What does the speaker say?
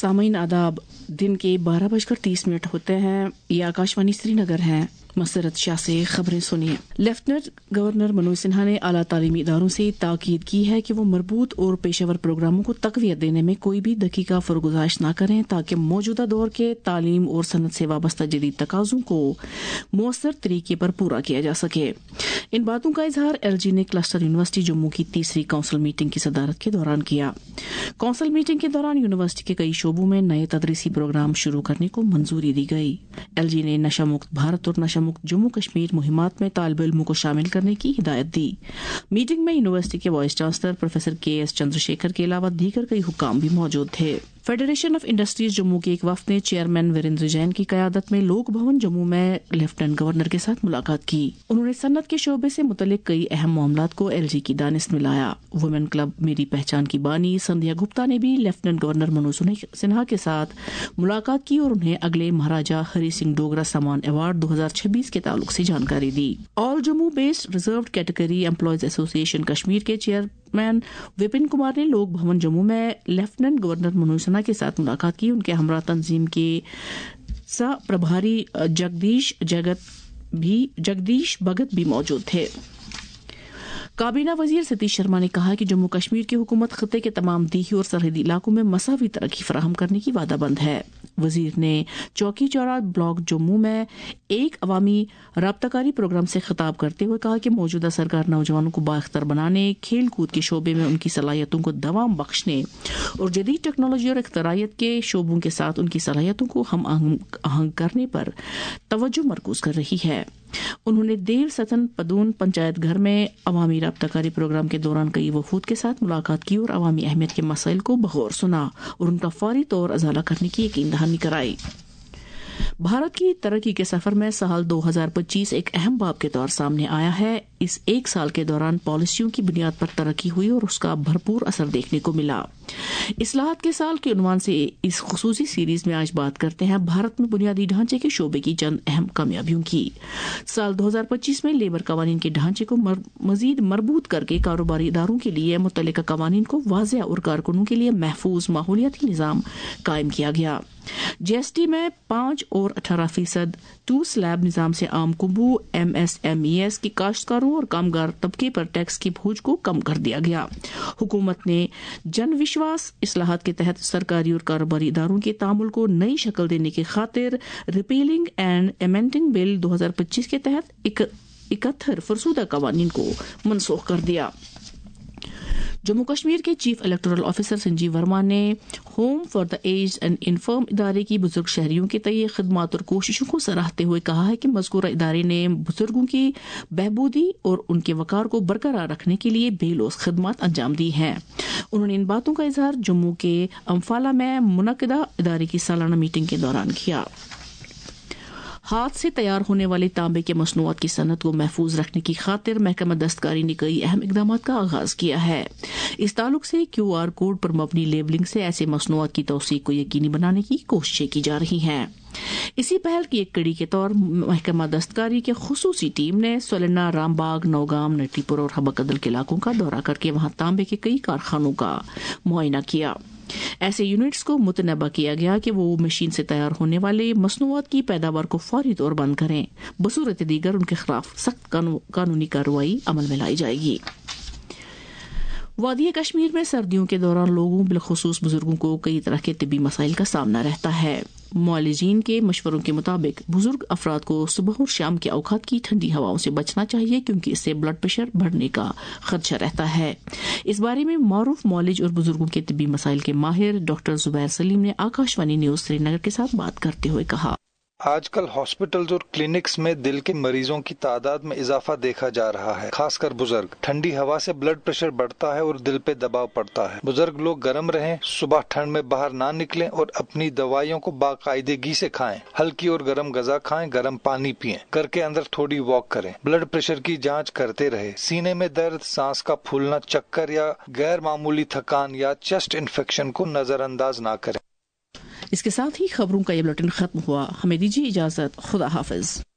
सामीन आदाब, दिन के 12:30 होते हैं। ये आकाशवाणी श्रीनगर है। मसरत शाह से खबरें सुनिए। लेफ्टिनेंट गवर्नर मनोज सिन्हा ने आला तालीमी इदारों से ताकीद की है कि वो मरबूत और पेशेवर प्रोग्रामों को तकवीत देने में कोई भी दकीका फरगुजाश न करें ताकि मौजूदा दौर के तालीम और सनत से वाबस्ता जदीद तकाज़ों को मौसर तरीके पर पूरा किया जा सके। इन बातों का इजहार LG ने क्लस्टर यूनिवर्सिटी जम्मू की तीसरी काउंसिल मीटिंग की सदारत के दौरान किया। काउंसिल मीटिंग के दौरान यूनिवर्सिटी के कई शोबों में नए तदरीसी प्रोग्राम शुरू करने को मंजूरी दी गई। LG ने नशा मुक्त भारत और नशा मुक्त जम्मू कश्मीर मुहिमात में तालिब इल्मों को शामिल करने की हिदायत दी। मीटिंग में यूनिवर्सिटी के vice chancellor professor KS Chandrashekhar के अलावा दीगर कई हुक्काम भी मौजूद थे। फेडरेशन ऑफ इंडस्ट्रीज जम्मू के एक वफ्द ने चेयरमैन वीरेंद्र जैन की क़यादत में लोक भवन जम्मू में लेफ्टिनेंट गवर्नर के साथ मुलाकात की। उन्होंने सन्नत के शोबे से मुतल्लिक कई अहम मामलात को LG की दानिश में लाया। वुमेन क्लब मेरी पहचान की बानी संध्या गुप्ता ने भी लेफ्टिनेंट गवर्नर मनोज सिन्हा के साथ मुलाकात की और उन्हें अगले महाराजा हरि सिंह डोगरा सम्मान अवार्ड 2026 के ताल्लुक से जानकारी दी। All Jammu based reserved category employees association Kashmir के चेयरमैन विपिन कुमार ने लोक भवन जम्मू में लेफ्टिनेंट गवर्नर मनोज सिन्हा के साथ मुलाकात की। उनके हमरा तंजीम के सह प्रभारी जगदीश भगत भी मौजूद थे। काबीना वजीर सतीश शर्मा ने कहा कि जम्मू कश्मीर की हुकूमत खत्ते के तमाम दीही और सरहदी इलाकों में मसावी तरक्की फराहम करने की वादाबंद है। वजीर ने चौकी चौरा ब्लॉक जम्मू में एक अवामी राब्ताकारी प्रोग्राम से खिताब करते हुए कहा कि मौजूदा सरकार नौजवानों को बाख्तर बनाने, खेल कूद के शोबे में उनकी सलाहियतों को दवाम बख्शने और जदीद टेक्नोलॉजी और इख्तरायत के शोबों के साथ उनकी सलाहियतों को हम आहंग करने पर तवज्जो मरकूज कर रही है। उन्होंने देव सतन पदून पंचायत घर में अवामी राब्ताकारी प्रोग्राम के दौरान कई वफूद के साथ मुलाकात की और अवामी अहमियत के मसाइल को बगौर सुना और उनका फौरी तौर अजाला करने की यकीन दहानी कराई। भारत की तरक्की के सफर में साल 2025 एक अहम बाब के तौर सामने आया है। इस एक साल के दौरान पॉलिसियों की बुनियाद पर तरक्की हुई और उसका भरपूर असर देखने को मिला। इस्लाहत के साल के उन्वान से इस खुसूसी सीरीज में आज बात करते हैं भारत में बुनियादी ढांचे के शोबे की चंद अहम कामयाबियों की। साल 2025 में लेबर कवानीन के ढांचे को मजीद मरबूत करके कारोबारी इदारों के लिए मुतल्लिका कवानीन को वाज़ेह और कारकुनों के लिए महफूज माहौलियाती निज़ाम कायम किया गया। GST में 5 और 18% 2 स्लैब निज़ाम से आम कुंभू MSMEs की काश्तकारों और कामगार तबके पर टैक्स की बोझ को कम कर दिया गया। हुकूमत ने जन विश्वास इस्लाहात के तहत सरकारी और कारोबारी इदारों के तामुल को नई शक्ल देने की खातिर रिपीलिंग एंड अमेंडिंग बिल 2025 के तहत 71 फरसूदा कवानीन को मनसूख कर दिया। जम्मू कश्मीर के chief electoral officer Sanjeev Verma ने home for the aged and infirm इदारे की बुजुर्ग शहरियों के तय खिदमात और कोशिशों को सराहते हुए कहा है कि मज़कूरा इदारे ने बुजुर्गों की बहबूदी और उनके वकार को बरकरार रखने के लिए बेलौस खिदमात अंजाम दी हैं। उन्होंने इन बातों का इजहार जम्मू के अम्फाला में मुनक्किदा इदारे की सालाना मीटिंग के दौरान किया। हाथ से तैयार होने वाले तांबे के मसनूआत की सनत को महफूज रखने की खातिर महकमा दस्तकारी ने कई अहम इकदाम का आगाज किया है। इस ताल्लुक से QR कोड पर मबनी लेबलिंग से ऐसे मसनूआत की तौसीक को यकीनी बनाने की कोशिशें की जा रही हैं। इसी पहल की एक कड़ी के तौर महकमा दस्तकारी के खुसूसी टीम ने सोलना, रामबाग, नौगाम, नटीपुर और हबकदल के इलाकों का दौरा करके वहां तांबे के कई कारखानों का मुआयना किया। ऐसे यूनिट्स को मुतनबा किया गया कि वो मशीन से तैयार होने वाले मसनूआत की पैदावार को फौरी तौर बंद करें। बसूरत दीगर उनके खिलाफ सख्त कानूनी कार्रवाई अमल में लाई जाएगी। वादी कश्मीर में सर्दियों के दौरान लोगों बिलखुसूस बुजुर्गों को कई तरह के तिब्बी मसाइल का सामना रहता है। मुआलिजीन के मशवरों के मुताबिक बुजुर्ग अफराद को सुबह और शाम के औकात की ठंडी हवाओं से बचना चाहिए क्योंकि इससे ब्लड प्रेशर बढ़ने का खदशा रहता है। इस बारे में मारूफ मौलिज और बुजुर्गों के तिब्बी मसाइल के माहिर डॉक्टर जुबैर सलीम ने आकाशवाणी न्यूज श्रीनगर के साथ बात करते हुए कहा, आजकल हॉस्पिटल्स और क्लिनिक्स में दिल के मरीजों की तादाद में इजाफा देखा जा रहा है, खासकर बुजुर्ग। ठंडी हवा से ब्लड प्रेशर बढ़ता है और दिल पे दबाव पड़ता है। बुजुर्ग लोग गर्म रहें, सुबह ठंड में बाहर ना निकलें और अपनी दवाइयों को बाकायदगी से खाएं। हल्की और गर्म गजा खाएं, गर्म पानी पिएं, घर के अंदर थोड़ी वॉक करें। ब्लड प्रेशर की जांच करते रहे। सीने में दर्द, सांस का फूलना, चक्कर या गैर मामूली थकान या चेस्ट इन्फेक्शन को नजरअंदाज ना करें। इसके साथ ही खबरों का ये बुलेटिन खत्म हुआ। हमें दीजिए इजाजत। खुदा हाफिज।